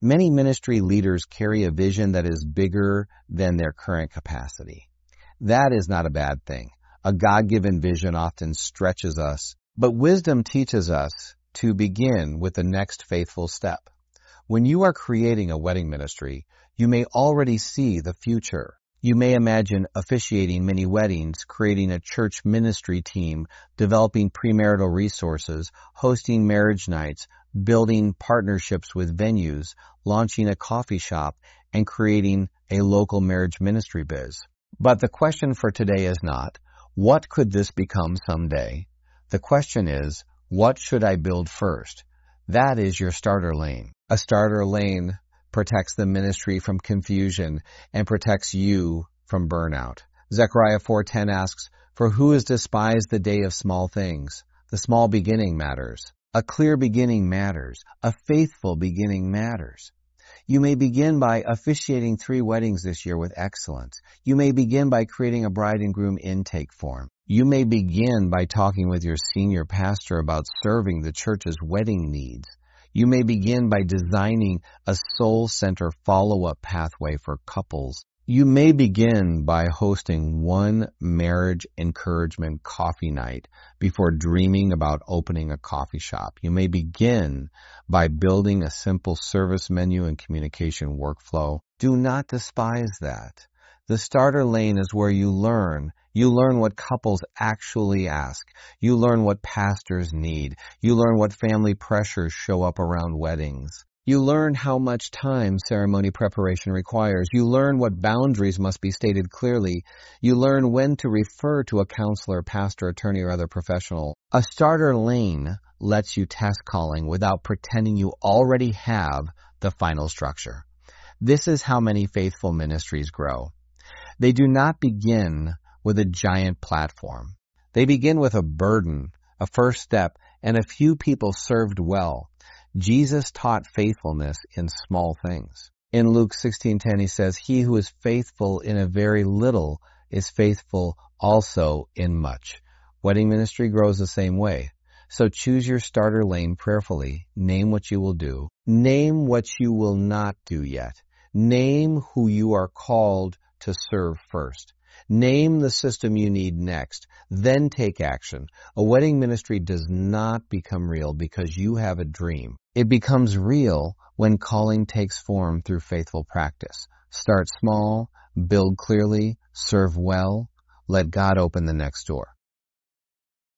Many ministry leaders carry a vision that is bigger than their current capacity. That is not a bad thing. A God-given vision often stretches us, but wisdom teaches us to begin with the next faithful step. When you are creating a wedding ministry, you may already see the future. You may imagine officiating many weddings, creating a church ministry team, developing premarital resources, hosting marriage nights, building partnerships with venues, launching a coffee shop, and creating a local marriage ministry biz. But the question for today is not, what could this become someday? The question is, what should I build first? That is your starter lane. A starter lane protects the ministry from confusion and protects you from burnout. Zechariah 4:10 asks, "For who has despised the day of small things? The small beginning matters. A clear beginning matters. A faithful beginning matters." You may begin by officiating 3 weddings this year with excellence. You may begin by creating a bride and groom intake form. You may begin by talking with your senior pastor about serving the church's wedding needs. You may begin by designing a soul center follow-up pathway for couples. You may begin by hosting one marriage encouragement coffee night before dreaming about opening a coffee shop. You may begin by building a simple service menu and communication workflow. Do not despise that. The starter lane is where you learn. You learn what couples actually ask. You learn what pastors need. You learn what family pressures show up around weddings. You learn how much time ceremony preparation requires. You learn what boundaries must be stated clearly. You learn when to refer to a counselor, pastor, attorney, or other professional. A starter lane lets you test calling without pretending you already have the final structure. This is how many faithful ministries grow. They do not begin with a giant platform. They begin with a burden, a first step, and a few people served well. Jesus taught faithfulness in small things. In Luke 16:10, he says, "He who is faithful in a very little is faithful also in much." Wedding ministry grows the same way. So choose your starter lane prayerfully. Name what you will do. Name what you will not do yet. Name who you are called to serve first. Name the system you need next. Then take action. A wedding ministry does not become real because you have a dream. It becomes real when calling takes form through faithful practice. Start small, build clearly, serve well. Let God open the next door.